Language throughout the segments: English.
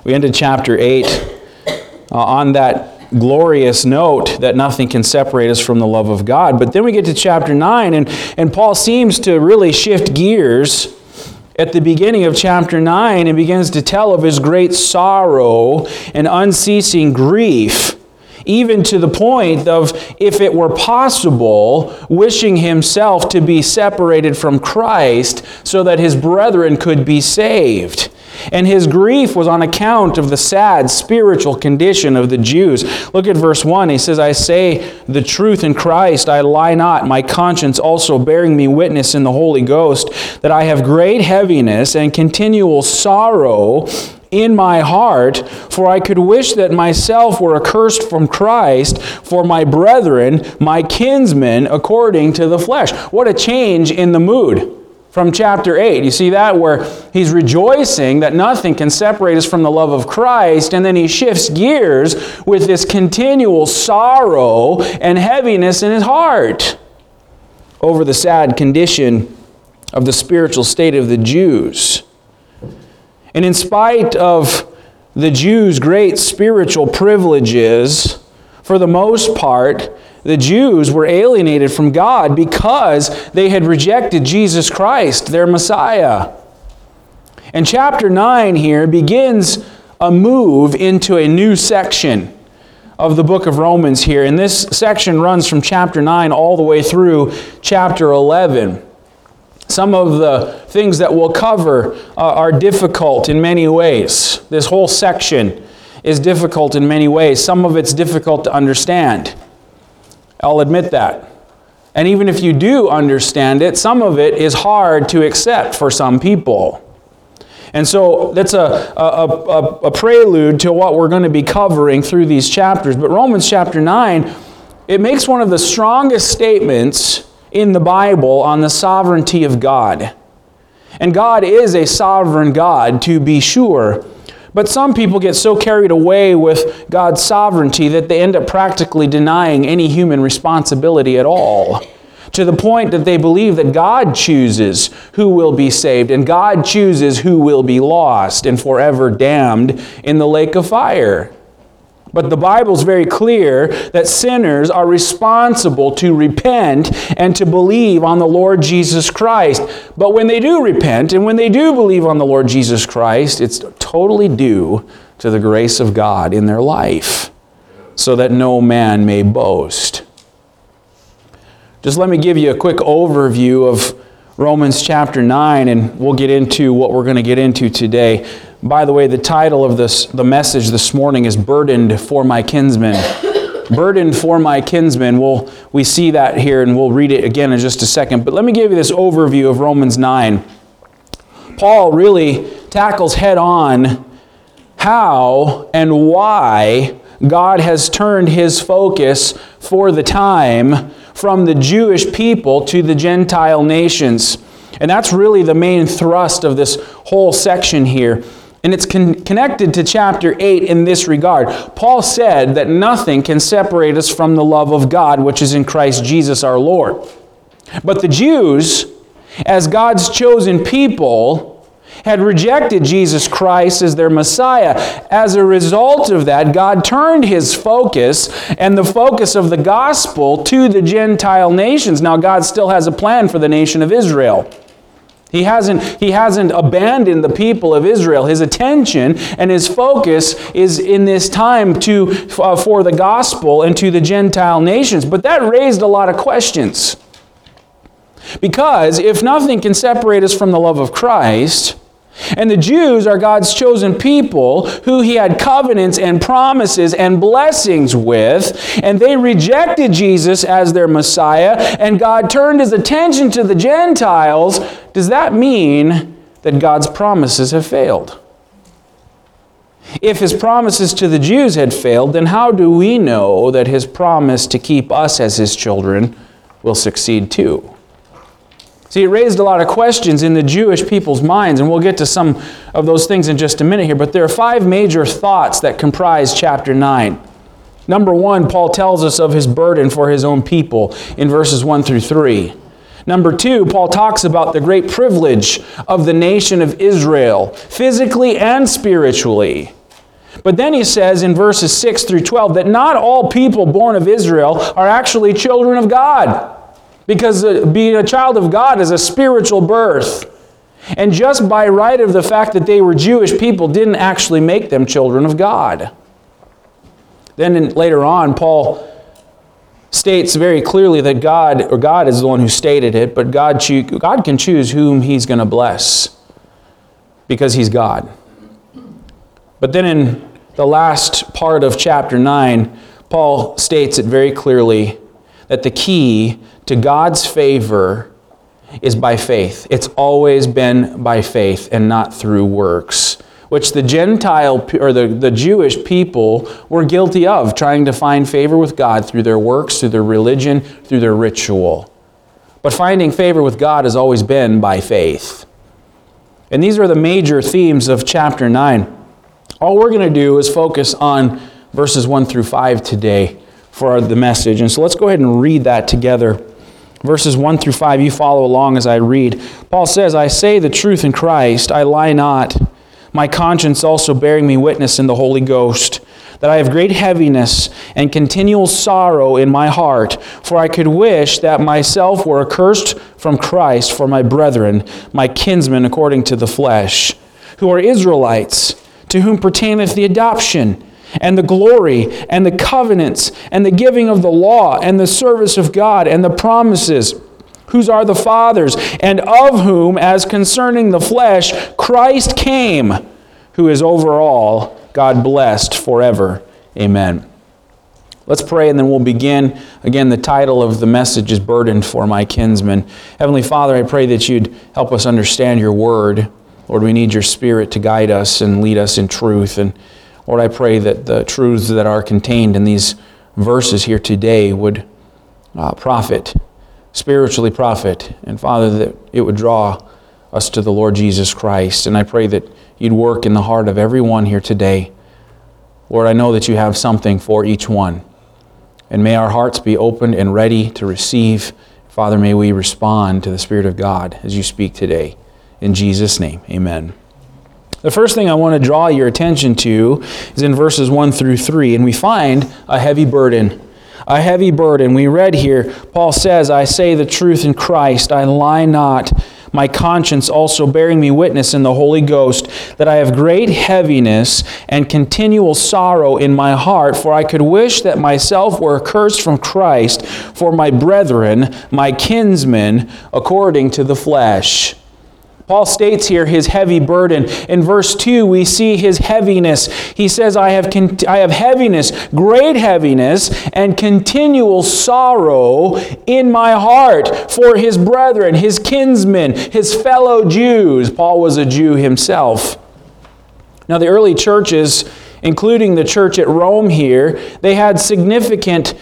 We ended chapter 8 on that glorious note that nothing can separate us from the love of God. But then we get to chapter 9, and Paul seems to really shift gears at the beginning of chapter 9 and begins to tell of his great sorrow and unceasing grief, even to the point of, if it were possible, wishing himself to be separated from Christ so that his brethren could be saved. And his grief was on account of the sad spiritual condition of the Jews. Look at verse 1. He says, I say the truth in Christ, I lie not, my conscience also bearing me witness in the Holy Ghost, that I have great heaviness and continual sorrow in my heart, for I could wish that myself were accursed from Christ for my brethren, my kinsmen, according to the flesh. What a change in the mood from chapter 8. You see that, where he's rejoicing that nothing can separate us from the love of Christ, and then he shifts gears with this continual sorrow and heaviness in his heart over the sad condition of the spiritual state of the Jews. And in spite of the Jews' great spiritual privileges, for the most part, the Jews were alienated from God because they had rejected Jesus Christ, their Messiah. And chapter 9 here begins a move into a new section of the book of Romans here. And this section runs from chapter 9 all the way through chapter 11. Some of the things that we'll cover are difficult in many ways. This whole section is difficult in many ways. Some of it's difficult to understand. I'll admit that. And even if you do understand it, some of it is hard to accept for some people. And so that's a prelude to what we're going to be covering through these chapters. But Romans chapter 9, it makes one of the strongest statements in the Bible on the sovereignty of God. And God is a sovereign God, to be sure. But some people get so carried away with God's sovereignty that they end up practically denying any human responsibility at all, to the point that they believe that God chooses who will be saved, and God chooses who will be lost and forever damned in the lake of fire. But the Bible's very clear that sinners are responsible to repent and to believe on the Lord Jesus Christ. But when they do repent and when they do believe on the Lord Jesus Christ, it's totally due to the grace of God in their life, so that no man may boast. Just let me give you a quick overview of Romans chapter 9, and we'll get into what we're going to get into today. By the way, the title of the message this morning is Burdened for My Kinsmen. Burdened for my kinsmen. We see that here, and we'll read it again in just a second. But let me give you this overview of Romans 9. Paul really tackles head on how and why God has turned his focus for the time from the Jewish people to the Gentile nations. And that's really the main thrust of this whole section here. And it's connected to chapter 8 in this regard. Paul said that nothing can separate us from the love of God, which is in Christ Jesus our Lord. But the Jews, as God's chosen people, had rejected Jesus Christ as their Messiah. As a result of that, God turned his focus and the focus of the gospel to the Gentile nations. Now, God still has a plan for the nation of Israel. He hasn't abandoned the people of Israel. His attention and his focus is in this time for the gospel and to the Gentile nations. But that raised a lot of questions. Because if nothing can separate us from the love of Christ, and the Jews are God's chosen people who he had covenants and promises and blessings with, and they rejected Jesus as their Messiah, and God turned his attention to the Gentiles, does that mean that God's promises have failed? If his promises to the Jews had failed, then how do we know that his promise to keep us as his children will succeed too? See, it raised a lot of questions in the Jewish people's minds, and we'll get to some of those things in just a minute here, but there are 5 major thoughts that comprise chapter 9. Number 1, Paul tells us of his burden for his own people in verses 1 through 3. Number 2, Paul talks about the great privilege of the nation of Israel, physically and spiritually. But then he says in verses 6 through 12 that not all people born of Israel are actually children of God, because being a child of God is a spiritual birth. And just by right of the fact that they were Jewish people didn't actually make them children of God. Then later on, Paul states very clearly that God is the one who stated it, but God can choose whom He's going to bless because He's God. But then in the last part of chapter 9, Paul states it very clearly that the key to God's favor is by faith. It's always been by faith and not through works, which the Gentile or the Jewish people were guilty of, trying to find favor with God through their works, through their religion, through their ritual. But finding favor with God has always been by faith. And these are the major themes of chapter 9. All we're going to do is focus on verses 1 through 5 today for the message. And so let's go ahead and read that together. Verses 1 through 5, you follow along as I read. Paul says, I say the truth in Christ, I lie not. My conscience also bearing me witness in the Holy Ghost, that I have great heaviness and continual sorrow in my heart, for I could wish that myself were accursed from Christ for my brethren, my kinsmen according to the flesh, who are Israelites, to whom pertaineth the adoption, and the glory, and the covenants, and the giving of the law, and the service of God, and the promises, whose are the fathers, and of whom, as concerning the flesh, Christ came, who is over all, God blessed forever. Amen. Let's pray and then we'll begin. Again, the title of the message is Burdened for My Kinsmen. Heavenly Father, I pray that you'd help us understand your word. Lord, we need your Spirit to guide us and lead us in truth. And Lord, I pray that the truths that are contained in these verses here today would spiritually profit. And Father, that it would draw us to the Lord Jesus Christ. And I pray that you'd work in the heart of everyone here today. Lord, I know that you have something for each one. And may our hearts be open and ready to receive. Father, may we respond to the Spirit of God as you speak today. In Jesus' name, amen. The first thing I want to draw your attention to is in verses 1 through 3, and we find a heavy burden. A heavy burden. We read here, Paul says, I say the truth in Christ, I lie not. My conscience also bearing me witness in the Holy Ghost, that I have great heaviness and continual sorrow in my heart, for I could wish that myself were accursed from Christ for my brethren, my kinsmen, according to the flesh. Paul states here his heavy burden. In verse 2, we see his heaviness. He says, I have heaviness, great heaviness, and continual sorrow in my heart for his brethren, his kinsmen, his fellow Jews. Paul was a Jew himself. Now, the early churches, including the church at Rome here, they had a significant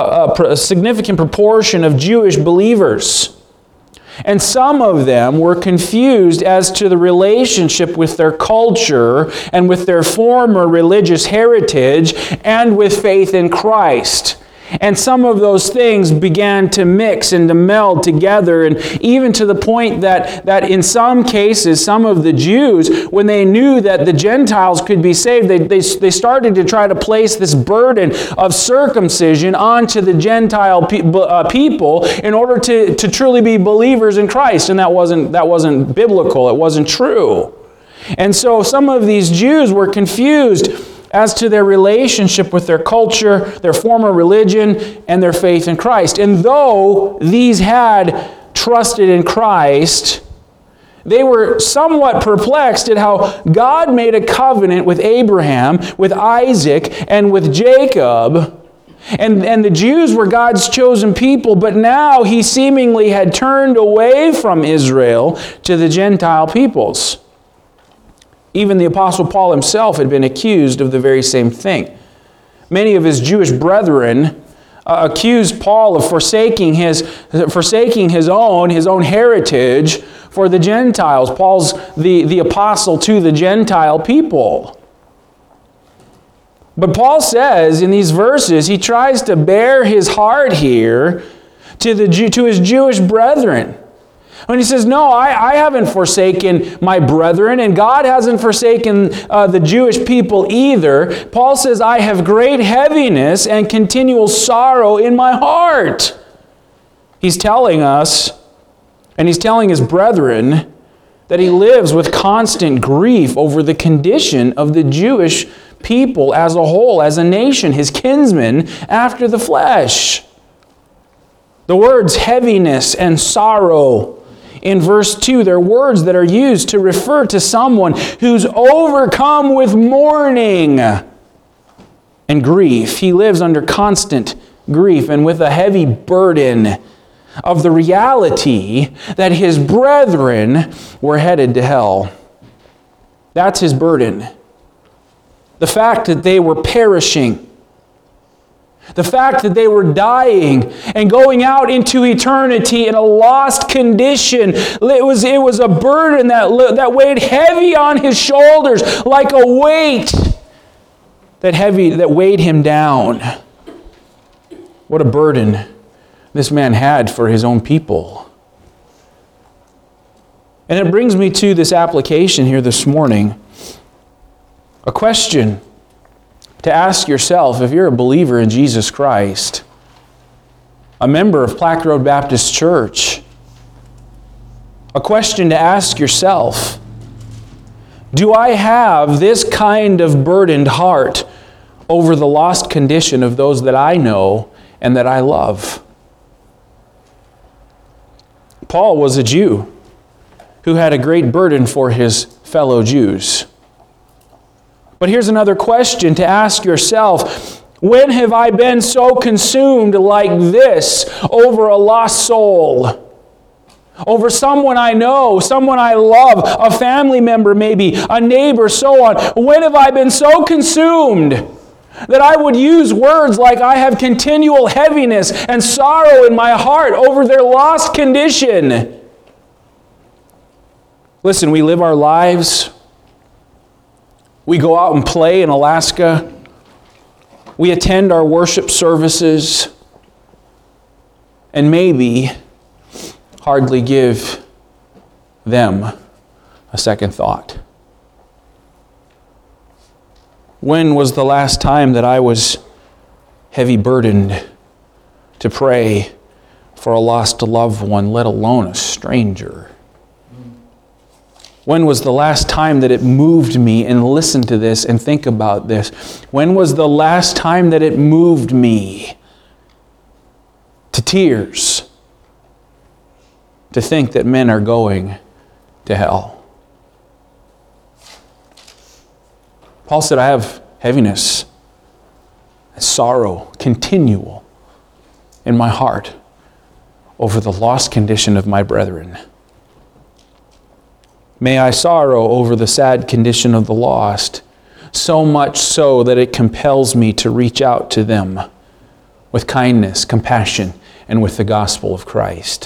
proportion of Jewish believers. And some of them were confused as to the relationship with their culture and with their former religious heritage and with faith in Christ. And some of those things began to mix and to meld together, and even to the point that in some cases, some of the Jews, when they knew that the Gentiles could be saved, they started to try to place this burden of circumcision onto the Gentile people in order to truly be believers in Christ. And that wasn't biblical. It wasn't true. And so some of these Jews were confused as to their relationship with their culture, their former religion, and their faith in Christ. And though these had trusted in Christ, they were somewhat perplexed at how God made a covenant with Abraham, with Isaac, and with Jacob. And the Jews were God's chosen people, but now he seemingly had turned away from Israel to the Gentile peoples. Even the Apostle Paul himself had been accused of the very same thing. Many of his Jewish brethren accused Paul of forsaking his own heritage for the Gentiles. Paul's the apostle to the Gentile people. But Paul says in these verses, he tries to bear his heart here to his Jewish brethren. When he says, no, I haven't forsaken my brethren, and God hasn't forsaken the Jewish people either. Paul says, I have great heaviness and continual sorrow in my heart. He's telling us, and he's telling his brethren, that he lives with constant grief over the condition of the Jewish people as a whole, as a nation, his kinsmen after the flesh. The words heaviness and sorrow in verse 2, they're words that are used to refer to someone who's overcome with mourning and grief. He lives under constant grief and with a heavy burden of the reality that his brethren were headed to hell. That's his burden. The fact that they were perishing. The fact that they were dying and going out into eternity in a lost condition. It was a burden that weighed heavy on his shoulders, like a weight that weighed him down. What a burden this man had for his own people. And it brings me to this application here this morning. A question to ask yourself if you're a believer in Jesus Christ, a member of Plaque Road Baptist Church. A question to ask yourself, do I have this kind of burdened heart over the lost condition of those that I know and that I love? Paul was a Jew who had a great burden for his fellow Jews. But here's another question to ask yourself. When have I been so consumed like this over a lost soul? Over someone I know, someone I love, a family member maybe, a neighbor, so on. When have I been so consumed that I would use words like I have continual heaviness and sorrow in my heart over their lost condition? Listen, we live our lives. We go out and play in Alaska. We attend our worship services. And maybe hardly give them a second thought. When was the last time that I was heavy burdened to pray for a lost loved one, let alone a stranger? When was the last time that it moved me, and listen to this and think about this, when was the last time that it moved me to tears to think that men are going to hell? Paul said, I have heaviness and sorrow continual in my heart over the lost condition of my brethren. May I sorrow over the sad condition of the lost, so much so that it compels me to reach out to them with kindness, compassion, and with the gospel of Christ.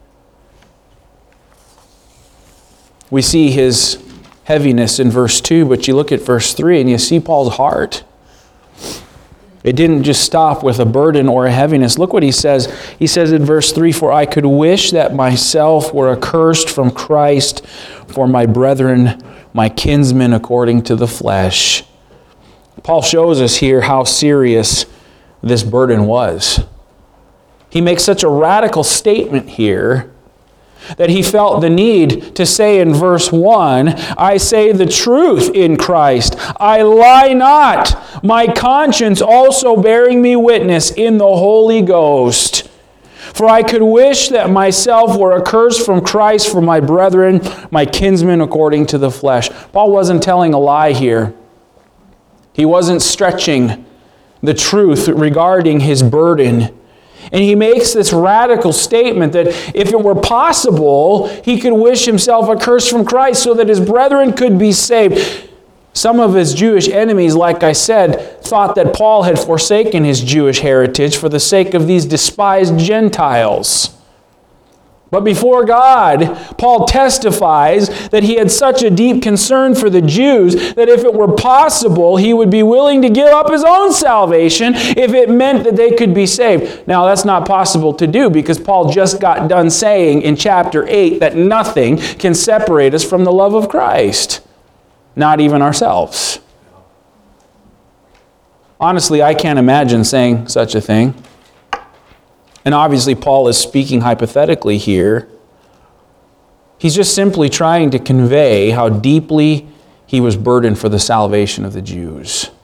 We see his heaviness in verse 2, but you look at verse 3 and you see Paul's heart. It didn't just stop with a burden or a heaviness. Look what he says. He says in verse 3, for I could wish that myself were accursed from Christ for my brethren, my kinsmen according to the flesh. Paul shows us here how serious this burden was. He makes such a radical statement here that he felt the need to say in verse 1, I say the truth in Christ. I lie not. My conscience also bearing me witness in the Holy Ghost. For I could wish that myself were accursed from Christ for my brethren, my kinsmen according to the flesh. Paul wasn't telling a lie here. He wasn't stretching the truth regarding his burden. And he makes this radical statement that if it were possible, he could wish himself accursed from Christ so that his brethren could be saved. Some of his Jewish enemies, like I said, thought that Paul had forsaken his Jewish heritage for the sake of these despised Gentiles. But before God, Paul testifies that he had such a deep concern for the Jews that if it were possible, he would be willing to give up his own salvation if it meant that they could be saved. Now, that's not possible to do because Paul just got done saying in chapter 8 that nothing can separate us from the love of Christ, not even ourselves. Honestly, I can't imagine saying such a thing. And obviously, Paul is speaking hypothetically here. He's just simply trying to convey how deeply he was burdened for the salvation of the Jews.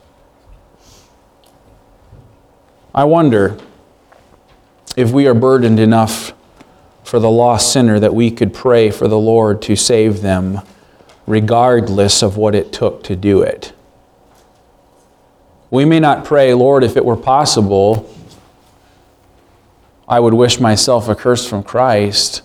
I wonder if we are burdened enough for the lost sinner that we could pray for the Lord to save them, regardless of what it took to do it. We may not pray, Lord, if it were possible, I would wish myself accursed from Christ.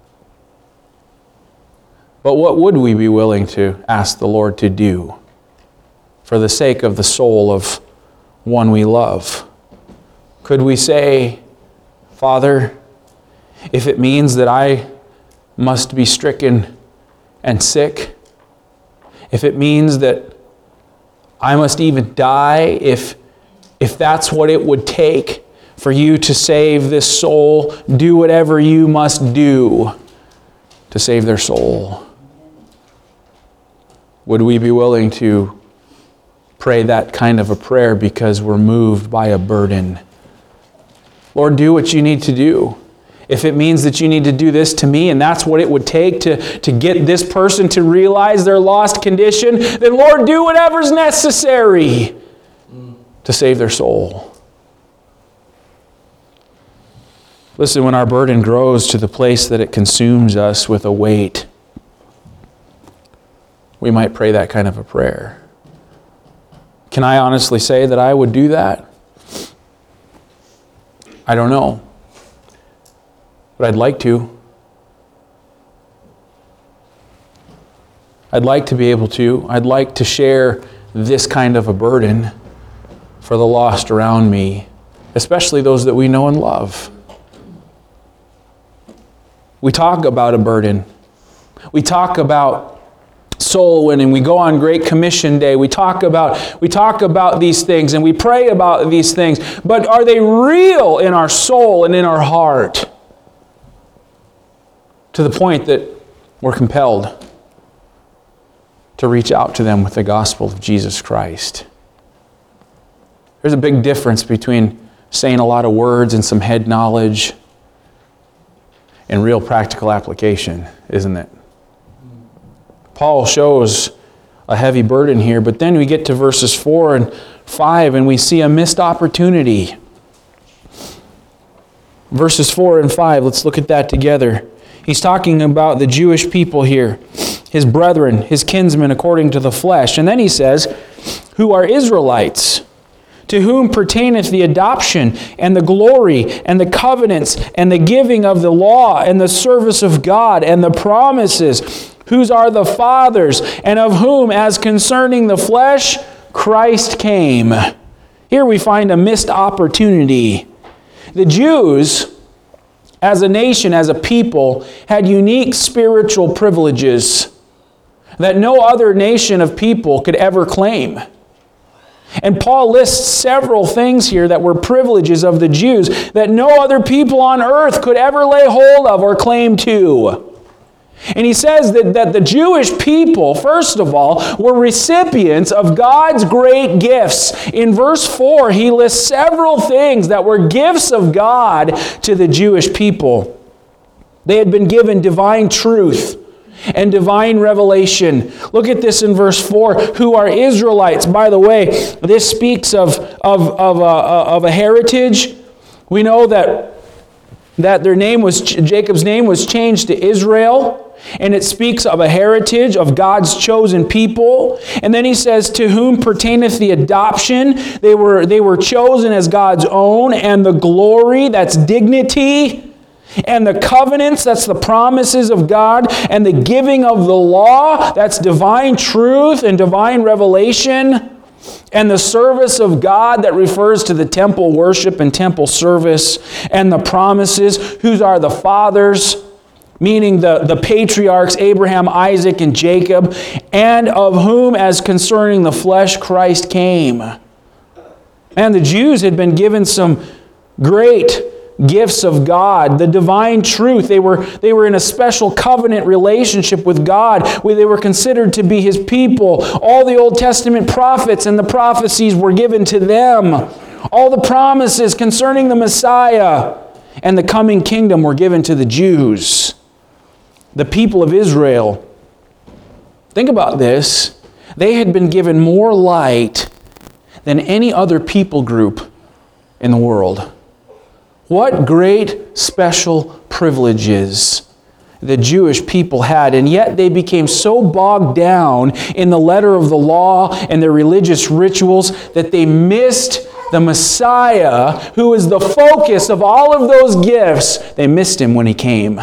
But what would we be willing to ask the Lord to do for the sake of the soul of one we love? Could we say, Father, if it means that I must be stricken and sick, if it means that I must even die, if that's what it would take for you to save this soul, do whatever you must do to save their soul. Would we be willing to pray that kind of a prayer because we're moved by a burden? Lord, do what you need to do. If it means that you need to do this to me, and that's what it would take to get this person to realize their lost condition, then Lord, do whatever's necessary to save their soul. Listen, when our burden grows to the place that it consumes us with a weight, we might pray that kind of a prayer. Can I honestly say that I would do that? I don't know. But I'd like to. I'd like to be able to. I'd like to share this kind of a burden for the lost around me, especially those that we know and love. We talk about a burden. We talk about soul winning. We go on Great Commission Day. We talk about these things and we pray about these things. But are they real in our soul and in our heart? To the point that we're compelled to reach out to them with the gospel of Jesus Christ. There's a big difference between saying a lot of words and some head knowledge and real practical application, isn't it? Paul shows a heavy burden here, but then we get to verses 4 and 5 and we see a missed opportunity. Verses 4 and 5, let's look at that together. He's talking about the Jewish people here, his brethren, his kinsmen according to the flesh. And then he says, who are Israelites, to whom pertaineth the adoption and the glory and the covenants and the giving of the law and the service of God and the promises, whose are the fathers, and of whom, as concerning the flesh, Christ came. Here we find a missed opportunity. The Jews, as a nation, as a people, had unique spiritual privileges that no other nation of people could ever claim. And Paul lists several things here that were privileges of the Jews that no other people on earth could ever lay hold of or claim to. And he says that the Jewish people, first of all, were recipients of God's great gifts. In verse 4, he lists several things that were gifts of God to the Jewish people. They had been given divine truth and divine revelation. Look at this in verse 4, who are Israelites. By the way, this speaks of a heritage. We know that their name was, Jacob's name was changed to Israel. And it speaks of a heritage of God's chosen people. And then he says, to whom pertaineth the adoption. They were chosen as God's own. And the glory, that's dignity. And the covenants, that's the promises of God. And the giving of the law, that's divine truth and divine revelation. And the service of God, that refers to the temple worship and temple service. And the promises, whose are the fathers. meaning the patriarchs Abraham, Isaac, and Jacob, and of whom as concerning the flesh Christ came. And the Jews had been given some great gifts of God, the divine truth. They were in a special covenant relationship with God, where they were considered to be His people. All the Old Testament prophets and the prophecies were given to them. All the promises concerning the Messiah and the coming kingdom were given to the Jews. The people of Israel, think about this, they had been given more light than any other people group in the world. What great special privileges the Jewish people had, and yet they became so bogged down in the letter of the law and their religious rituals that they missed the Messiah, who is the focus of all of those gifts. They missed Him when He came.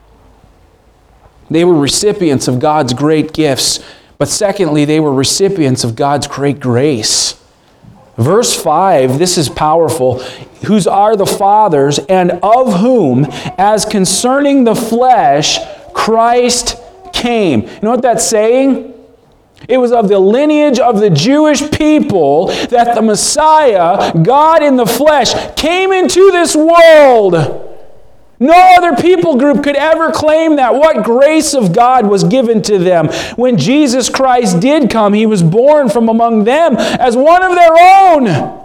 They were recipients of God's great gifts, but secondly, they were recipients of God's great grace. Verse 5, this is powerful. Whose are the fathers, and of whom, as concerning the flesh, Christ came. You know what that's saying? It was of the lineage of the Jewish people that the Messiah, God in the flesh, came into this world. No other people group could ever claim that. What grace of God was given to them. When Jesus Christ did come, He was born from among them as one of their own.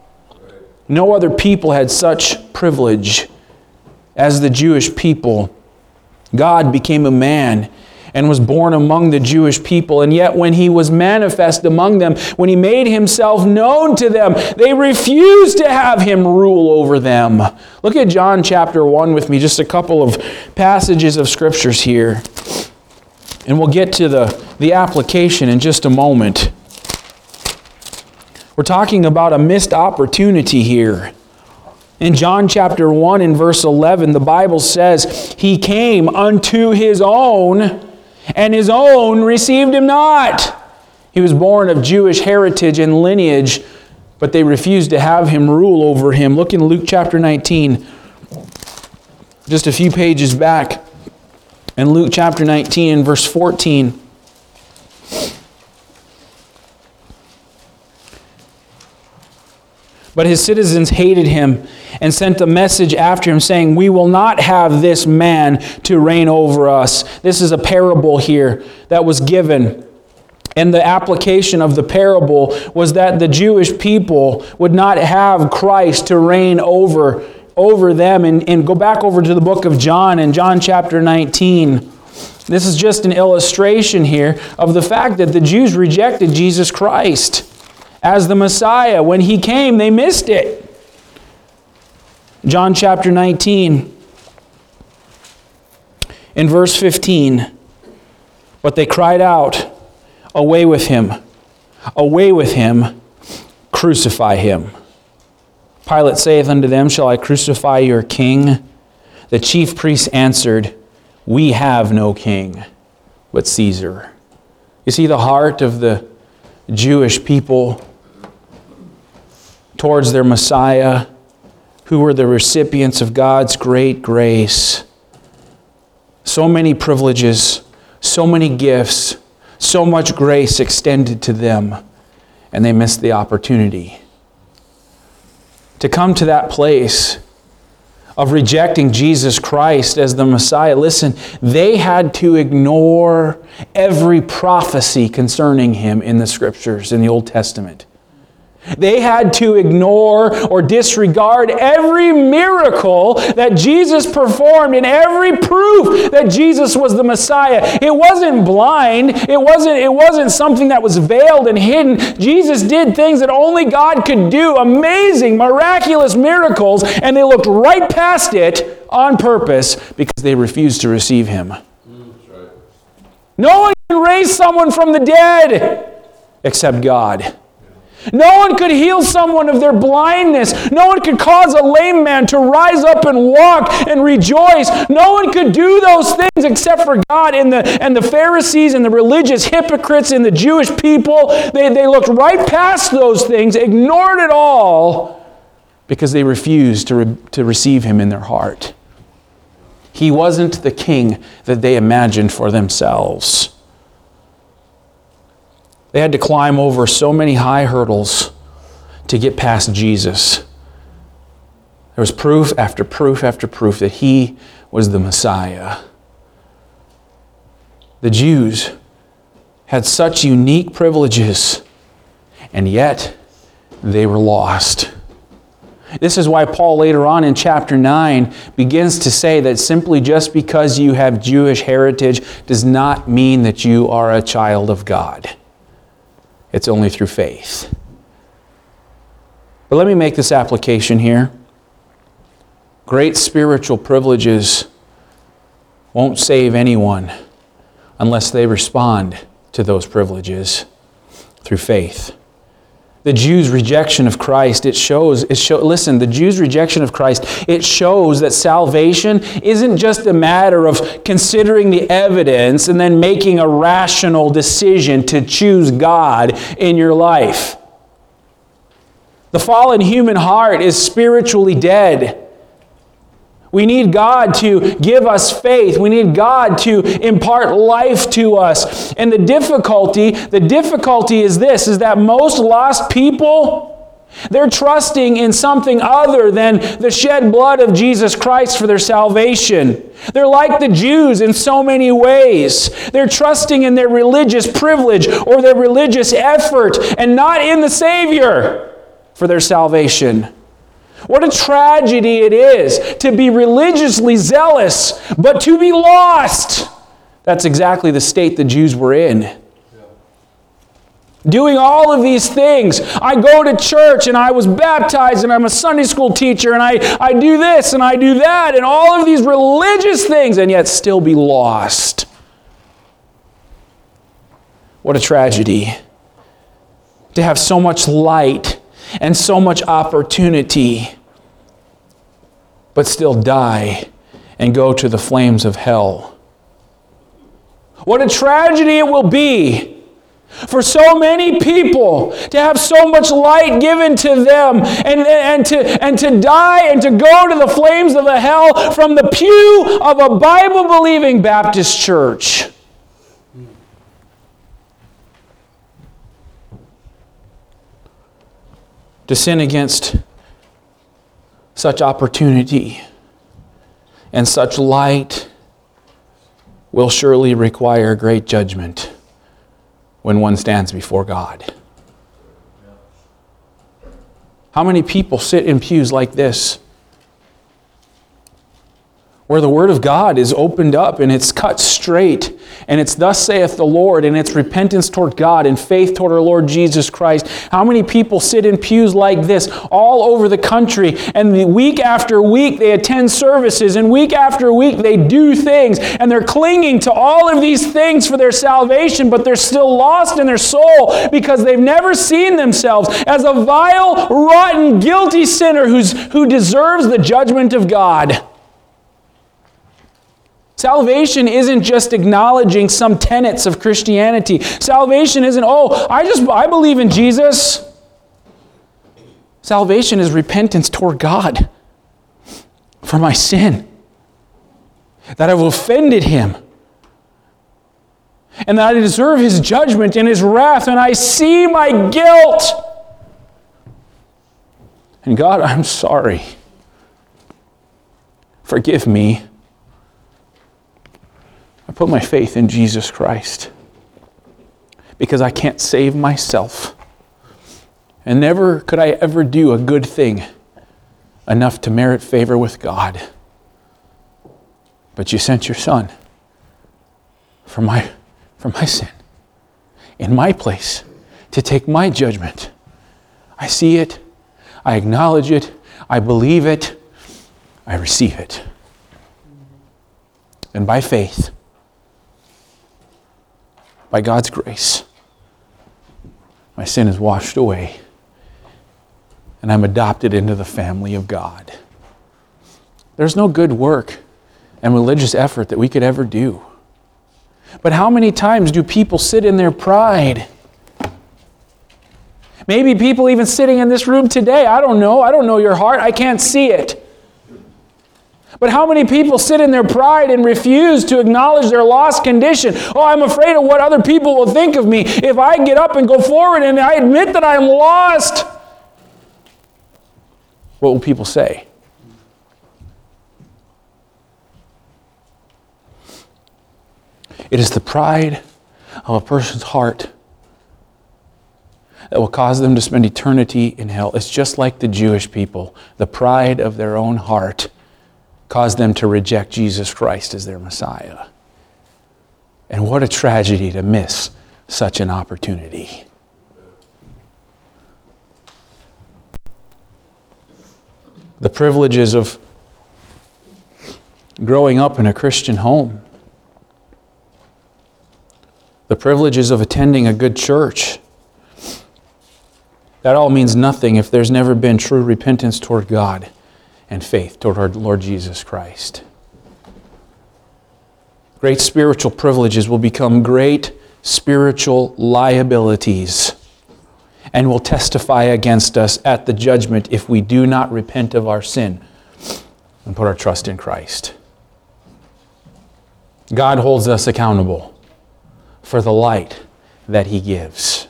No other people had such privilege as the Jewish people. God became a man and was born among the Jewish people. And yet when He was manifest among them, when He made Himself known to them, they refused to have Him rule over them. Look at John chapter 1 with me, just a couple of passages of scriptures here. And we'll get to the application in just a moment. We're talking about a missed opportunity here. In John chapter 1 and verse 11, the Bible says, He came unto His own, and His own received Him not. He was born of Jewish heritage and lineage, but they refused to have Him rule over him. Look in Luke chapter 19, just a few pages back. In Luke chapter 19 and verse 14. But His citizens hated Him and sent a message after Him saying, We will not have this man to reign over us. This is a parable here that was given. And the application of the parable was that the Jewish people would not have Christ to reign over them. And go back over to the book of John, in John chapter 19. This is just an illustration here of the fact that the Jews rejected Jesus Christ as the Messiah. When He came, they missed it. John chapter 19, in verse 15. But they cried out, Away with Him! Away with Him! Crucify Him! Pilate saith unto them, Shall I crucify your king? The chief priests answered, We have no king but Caesar. You see the heart of the Jewish people towards their Messiah, who were the recipients of God's great grace. So many privileges, so many gifts, so much grace extended to them, and they missed the opportunity. To come to that place of rejecting Jesus Christ as the Messiah, listen, they had to ignore every prophecy concerning Him in the Scriptures, in the Old Testament. They had to ignore or disregard every miracle that Jesus performed and every proof that Jesus was the Messiah. It wasn't blind. It wasn't something that was veiled and hidden. Jesus did things that only God could do, amazing, miraculous miracles, and they looked right past it on purpose because they refused to receive Him. That's right. No one can raise someone from the dead except God. No one could heal someone of their blindness. No one could cause a lame man to rise up and walk and rejoice. No one could do those things except for God. And the Pharisees and the religious hypocrites and the Jewish people, they looked right past those things, ignored it all, because they refused to receive Him in their heart. He wasn't the king that they imagined for themselves. They had to climb over so many high hurdles to get past Jesus. There was proof after proof after proof that He was the Messiah. The Jews had such unique privileges, and yet they were lost. This is why Paul later on in chapter 9 begins to say that simply just because you have Jewish heritage does not mean that you are a child of God. It's only through faith. But let me make this application here. Great spiritual privileges won't save anyone unless they respond to those privileges through faith. The Jews' rejection of Christ, listen, the Jews' rejection of Christ, it shows that salvation isn't just a matter of considering the evidence and then making a rational decision to choose God in your life. The fallen human heart is spiritually dead. We need God to give us faith. We need God to impart life to us. And the difficulty is this, is that most lost people, they're trusting in something other than the shed blood of Jesus Christ for their salvation. They're like the Jews in so many ways. They're trusting in their religious privilege or their religious effort and not in the Savior for their salvation. What a tragedy it is to be religiously zealous, but to be lost. That's exactly the state the Jews were in. Doing all of these things. I go to church and I was baptized and I'm a Sunday school teacher and I do this and I do that and all of these religious things and yet still be lost. What a tragedy. To have so much light and so much opportunity, but still die and go to the flames of hell. What a tragedy it will be for so many people to have so much light given to them and to die and to go to the flames of the hell from the pew of a Bible-believing Baptist church. To sin against such opportunity and such light will surely require great judgment when one stands before God. How many people sit in pews like this, where the Word of God is opened up and it's cut straight, and it's thus saith the Lord, and it's repentance toward God and faith toward our Lord Jesus Christ. How many people sit in pews like this all over the country, and week after week they attend services, and week after week they do things, and they're clinging to all of these things for their salvation, but they're still lost in their soul because they've never seen themselves as a vile, rotten, guilty sinner who deserves the judgment of God. Salvation isn't just acknowledging some tenets of Christianity. Salvation isn't, I believe in Jesus. Salvation is repentance toward God for my sin, that I've offended Him, and that I deserve His judgment and His wrath, and I see my guilt. And God, I'm sorry. Forgive me. I put my faith in Jesus Christ because I can't save myself. And never could I ever do a good thing enough to merit favor with God. But you sent your Son for my sin, in my place, to take my judgment. I see it, I acknowledge it, I believe it, I receive it. And by faith, by God's grace, my sin is washed away, and I'm adopted into the family of God. There's no good work and religious effort that we could ever do. But how many times do people sit in their pride? Maybe people even sitting in this room today. I don't know. I don't know your heart. I can't see it. But how many people sit in their pride and refuse to acknowledge their lost condition? Oh, I'm afraid of what other people will think of me if I get up and go forward and I admit that I'm lost. What will people say? It is the pride of a person's heart that will cause them to spend eternity in hell. It's just like the Jewish people. The pride of their own heart caused them to reject Jesus Christ as their Messiah. And what a tragedy to miss such an opportunity. The privileges of growing up in a Christian home. The privileges of attending a good church. That all means nothing if there's never been true repentance toward God and faith toward our Lord Jesus Christ. Great spiritual privileges will become great spiritual liabilities and will testify against us at the judgment if we do not repent of our sin and put our trust in Christ. God holds us accountable for the light that He gives.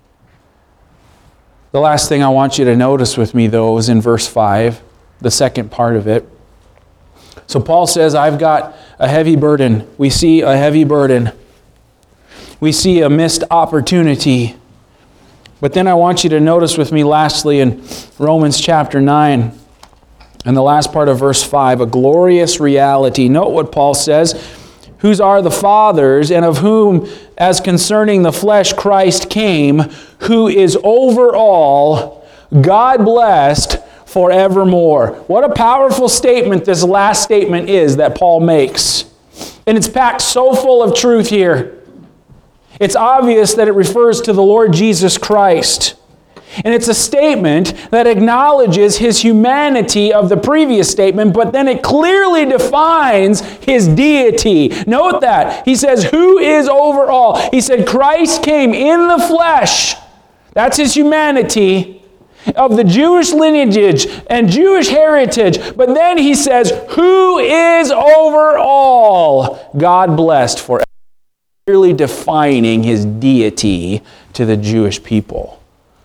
The last thing I want you to notice with me, though, is in verse 5, the second part of it. So Paul says, I've got a heavy burden. We see a heavy burden. We see a missed opportunity. But then I want you to notice with me lastly in Romans chapter 9 and the last part of verse 5, a glorious reality. Note what Paul says. Whose are the fathers, and of whom, as concerning the flesh, Christ came, who is over all, God blessed forevermore. What a powerful statement this last statement is that Paul makes. And it's packed so full of truth here. It's obvious that it refers to the Lord Jesus Christ. And it's a statement that acknowledges His humanity of the previous statement, but then it clearly defines His deity. Note that. He says, who is over all? He said, Christ came in the flesh. That's His humanity of the Jewish lineage and Jewish heritage. But then He says, who is over all? God blessed forever. Clearly defining His deity to the Jewish people.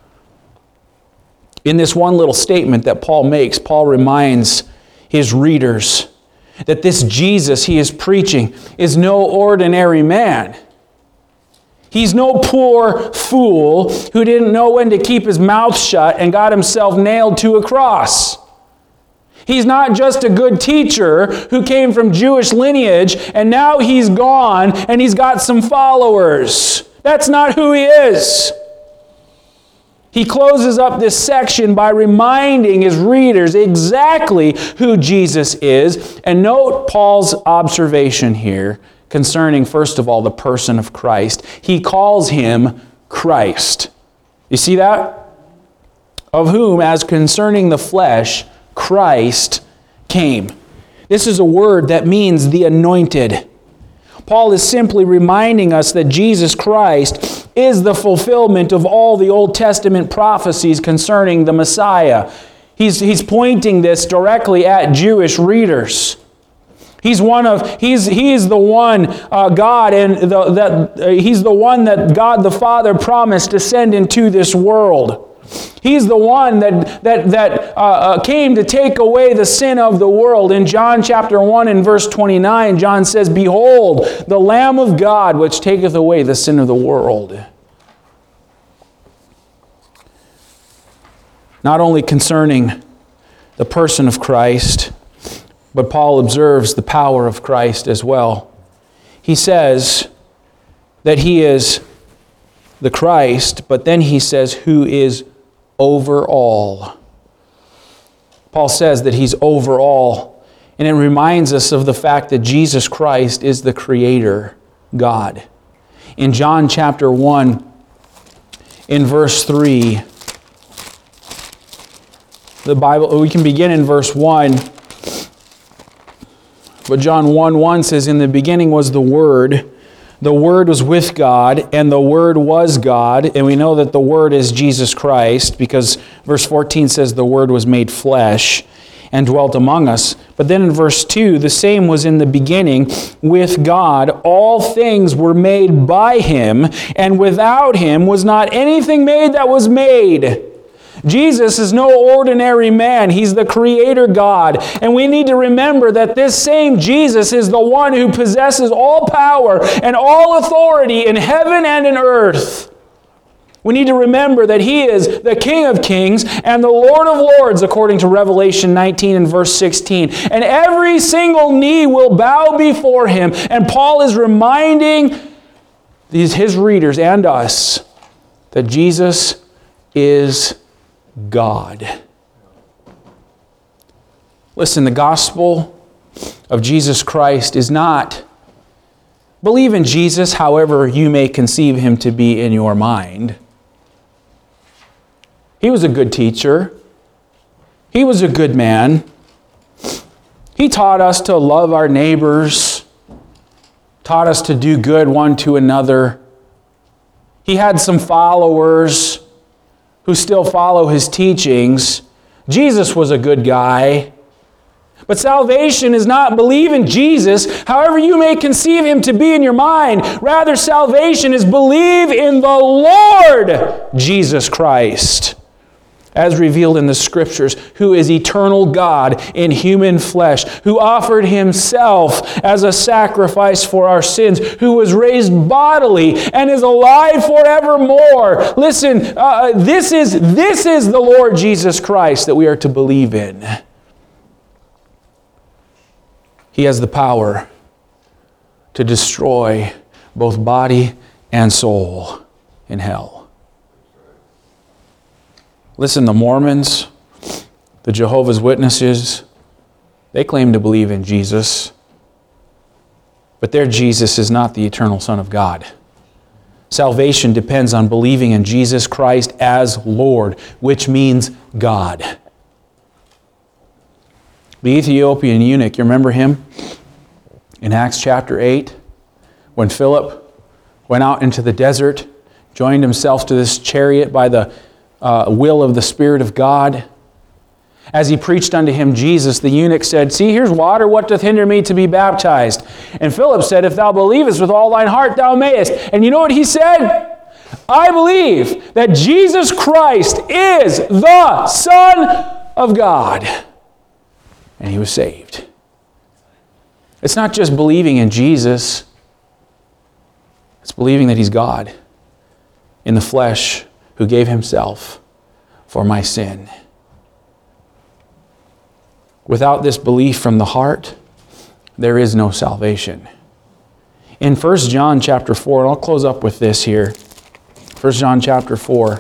In this one little statement that Paul makes, Paul reminds his readers that this Jesus he is preaching is no ordinary man. He's no poor fool who didn't know when to keep his mouth shut and got himself nailed to a cross. He's not just a good teacher who came from Jewish lineage and now he's gone and he's got some followers. That's not who he is. He closes up this section by reminding his readers exactly who Jesus is. And note Paul's observation here concerning, first of all, the person of Christ. He calls Him Christ. You see that? Of whom, as concerning the flesh, Christ came. This is a word that means the anointed. Paul is simply reminding us that Jesus Christ is the fulfillment of all the Old Testament prophecies concerning the Messiah. He's pointing this directly at Jewish readers. He's the one God, and He's the one that God the Father promised to send into this world. He's the one that came to take away the sin of the world. In John chapter 1 and verse 29, John says, Behold, the Lamb of God, which taketh away the sin of the world. Not only concerning the person of Christ, but Paul observes the power of Christ as well. He says that He is the Christ, but then he says, who is over all. Paul says that He's over all, and it reminds us of the fact that Jesus Christ is the Creator God. In John chapter 1, in verse 3, the Bible, we can begin in verse 1, but John 1:1 says, in the beginning was the Word was with God, and the Word was God. And we know that the Word is Jesus Christ, because verse 14 says the Word was made flesh and dwelt among us. But then in verse 2, the same was in the beginning with God. All things were made by him, and without him was not anything made that was made. Jesus is no ordinary man. He's the Creator God. And we need to remember that this same Jesus is the one who possesses all power and all authority in heaven and in earth. We need to remember that He is the King of Kings and the Lord of Lords, according to Revelation 19 and verse 16. And every single knee will bow before Him. And Paul is reminding his readers and us that Jesus is God. Listen, the gospel of Jesus Christ is not believe in Jesus however you may conceive Him to be in your mind. He was a good teacher. He was a good man. He taught us to love our neighbors, taught us to do good one to another. He had some followers who still follow His teachings. Jesus was a good guy. But salvation is not believe in Jesus, however you may conceive Him to be in your mind. Rather, salvation is believe in the Lord Jesus Christ, as revealed in the Scriptures, who is eternal God in human flesh, who offered Himself as a sacrifice for our sins, who was raised bodily and is alive forevermore. Listen, this is the Lord Jesus Christ that we are to believe in. He has the power to destroy both body and soul in hell. Listen, the Mormons, the Jehovah's Witnesses, they claim to believe in Jesus, but their Jesus is not the eternal Son of God. Salvation depends on believing in Jesus Christ as Lord, which means God. The Ethiopian eunuch, you remember him? In Acts chapter 8, when Philip went out into the desert, joined himself to this chariot by the will of the Spirit of God. As he preached unto him Jesus, the eunuch said, "See, here's water, what doth hinder me to be baptized?" And Philip said, "If thou believest with all thine heart, thou mayest." And you know what he said? "I believe that Jesus Christ is the Son of God." And he was saved. It's not just believing in Jesus. It's believing that He's God in the flesh, who gave Himself for my sin. Without this belief from the heart, there is no salvation. In 1 John chapter 4, and I'll close up with this here. 1 John chapter 4.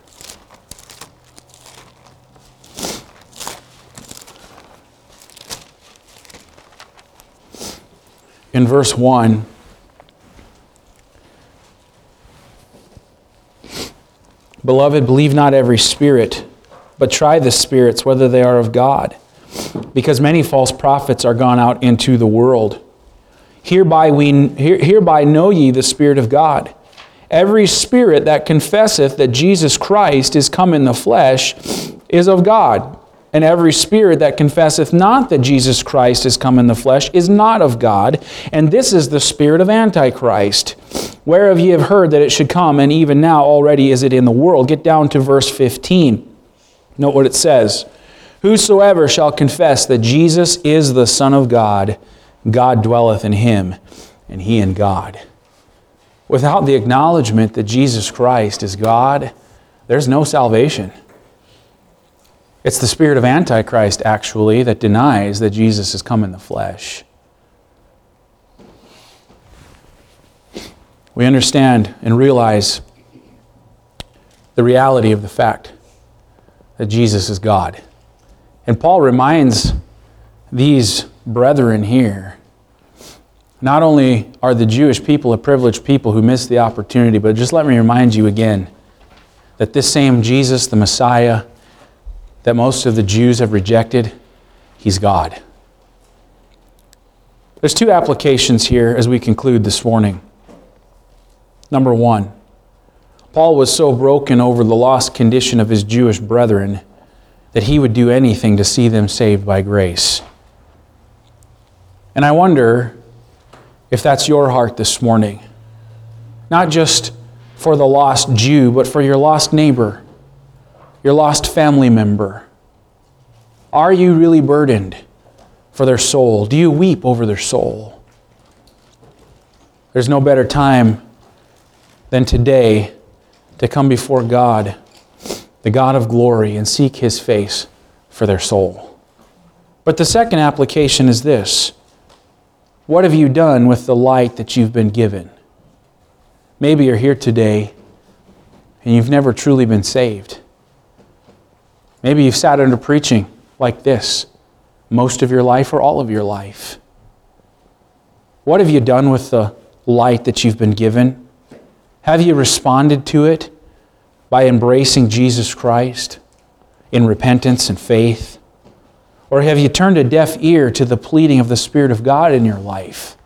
In verse 1, "Beloved, believe not every spirit, but try the spirits, whether they are of God. Because many false prophets are gone out into the world. Hereby know ye the Spirit of God. Every spirit that confesseth that Jesus Christ is come in the flesh is of God. And every spirit that confesseth not that Jesus Christ is come in the flesh is not of God. And this is the spirit of Antichrist, whereof ye have heard that it should come, and even now already is it in the world." Get down to verse 15. Note what it says. "Whosoever shall confess that Jesus is the Son of God, God dwelleth in him, and he in God." Without the acknowledgement that Jesus Christ is God, there's no salvation. It's the spirit of Antichrist, actually, that denies that Jesus has come in the flesh. We understand and realize the reality of the fact that Jesus is God. And Paul reminds these brethren here, not only are the Jewish people a privileged people who missed the opportunity, but just let me remind you again that this same Jesus, the Messiah, that most of the Jews have rejected, He's God. There's two applications here as we conclude this morning. Number one, Paul was so broken over the lost condition of his Jewish brethren that He would do anything to see them saved by grace. And I wonder if that's your heart this morning. Not just for the lost Jew, but for your lost neighbor, your lost family member. Are you really burdened for their soul? Do you weep over their soul? There's no better time than today to come before God, the God of glory, and seek His face for their soul. But the second application is this: what have you done with the light that you've been given? Maybe you're here today and you've never truly been saved. Maybe you've sat under preaching like this most of your life or all of your life. What have you done with the light that you've been given? Have you responded to it by embracing Jesus Christ in repentance and faith? Or have you turned a deaf ear to the pleading of the Spirit of God in your life?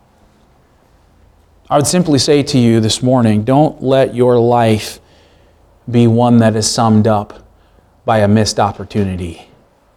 I would simply say to you this morning, don't let your life be one that is summed up by a missed opportunity.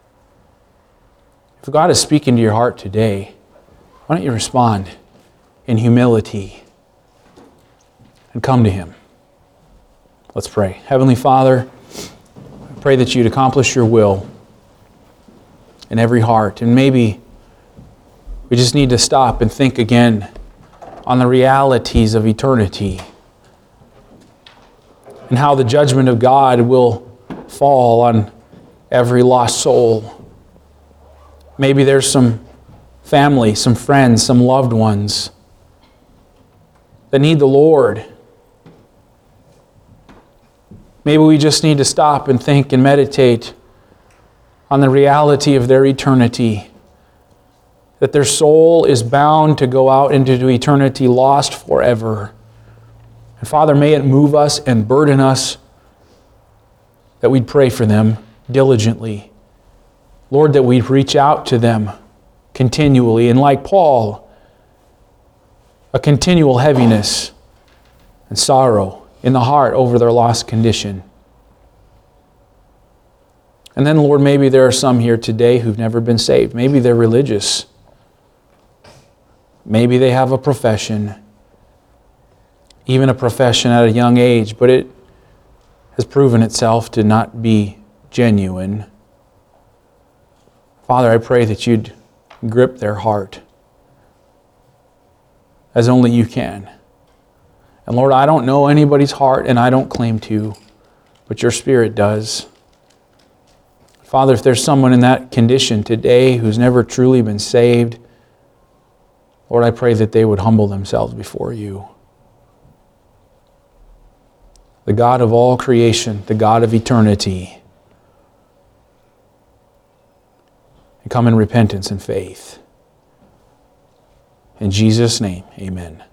If God is speaking to your heart today, why don't you respond in humility and come to Him? Let's pray. Heavenly Father, I pray that You'd accomplish Your will in every heart. And maybe we just need to stop and think again on the realities of eternity and how the judgment of God will fall on every lost soul. Maybe there's some family, some friends, some loved ones that need the Lord. Maybe we just need to stop and think and meditate on the reality of their eternity, that their soul is bound to go out into eternity lost forever. And Father, may it move us and burden us that we'd pray for them diligently. Lord, that we'd reach out to them continually, and like Paul, a continual heaviness and sorrow in the heart over their lost condition. And then, Lord, maybe there are some here today who've never been saved. Maybe they're religious. Maybe they have a profession, even a profession at a young age, but it has proven itself to not be genuine. Father, I pray that You'd grip their heart as only You can. And Lord, I don't know anybody's heart, and I don't claim to, but Your Spirit does. Father, if there's someone in that condition today who's never truly been saved, Lord, I pray that they would humble themselves before You. The God of all creation, the God of eternity, and come in repentance and faith. In Jesus' name, amen.